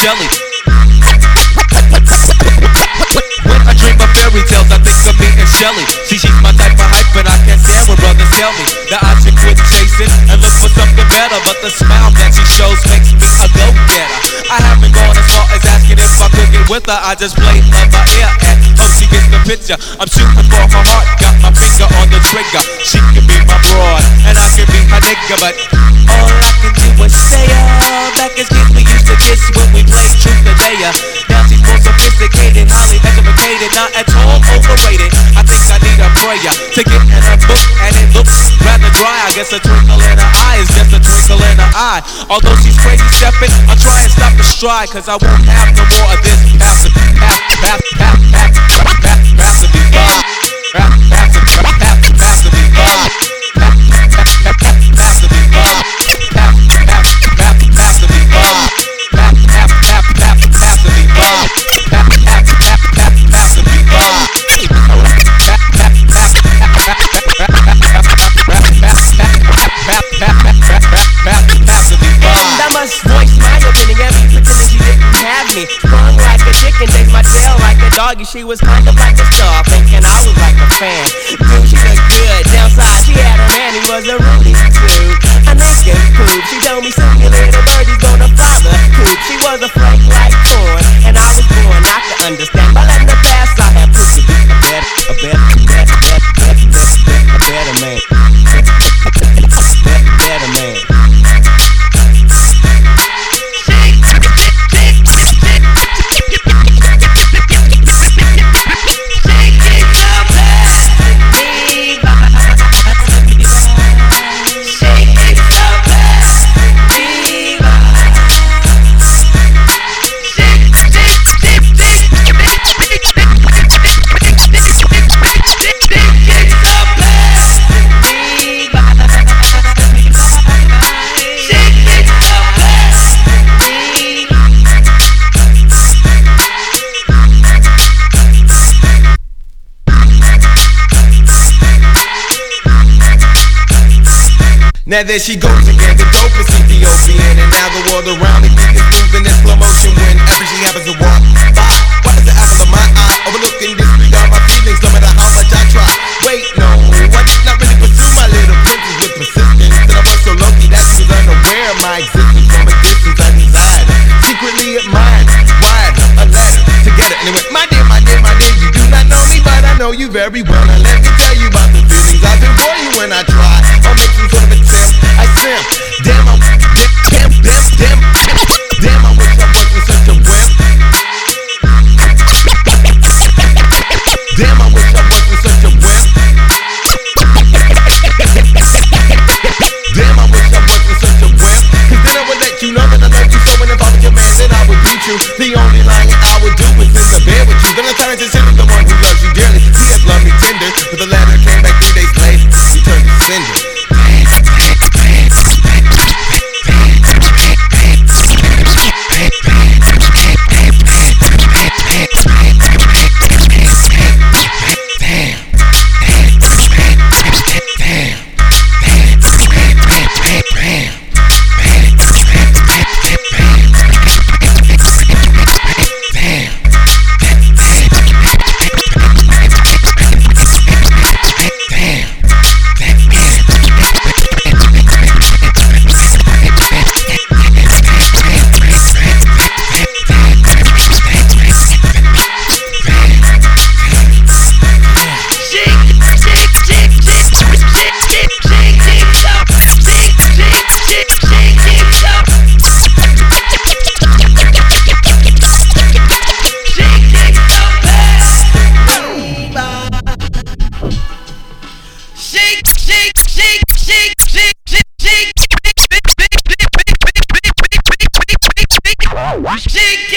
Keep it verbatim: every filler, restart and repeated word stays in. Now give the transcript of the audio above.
Shelley. When I dream of fairy tales, I think of me and Shelley. See, she's my type of hype, but I can't stand when brothers tell me that I should quit chasing and look for something better. But the smile that she shows makes me a go-getter. I haven't gone as far as asking if I could get with her. I just play love by ear and hope she gets the picture. I'm shooting for her heart, got my finger on the trigger. She can be my broad, and I can be her nigga, but all I can do is stay up. Back as kids we used to kiss when we played truth or dare. Now she's more sophisticated, highly educated, not at all overrated. I think I need a prayer to get in her book, and it looks rather dry. I guess a twinkle in her eye is just a twinkle in her eye. Although she's crazy stepping, I'll try and stop the stride, cause I won't have no more of this passive, passive, passive, passive, passive, passive, passive, passive, passive, passive, passive, I must voice my opinion, yeah, me pretending she didn't have me. Sprung like a chicken, chased my tail like a doggy. She was kind of like a star, thinking I was like a fan. Dude, she looked good, downside she had a man, he was a Rudy too. A naked poop, she told me soon your little birdie's gonna fly the coop. She was a flake like corn, and I was born not to understand. By letting her pass, I have proved to be a better, a better, a better, a better, a better man. A better man. Now there she goes again, the dopest Ethiopian. And now the world around me is moving in slow motion whenever she happens to walk by. Why is the apple of my eye overlooking, disregard my feelings no matter how much I try? Wait, no, I did not really pursue my little princess with persistence. And I was so lucky that she was unaware of my existence. From a distance I desired her, secretly admired her, wired her a letter together. And it went, my dear, my dear, my dear, you do not know me, but I know you very well. Now let me tell you about the feelings I feel for you when I try. I'll make some sort of attempt. I simp. Damn, I damn, damn, damn, damn, I wish I wasn't such a wimp. Damn, I wish I wasn't such a wimp. Damn, I wish I wasn't such a wimp. Cause then I would let you know that I love you so, and if I was your man, then I would beat you. The only lying I would do is in the bed with you. Then I turned to cinder, the one who loves you dearly. He had loved me tender, but the letter came back three days later. He turned to cinder. Shake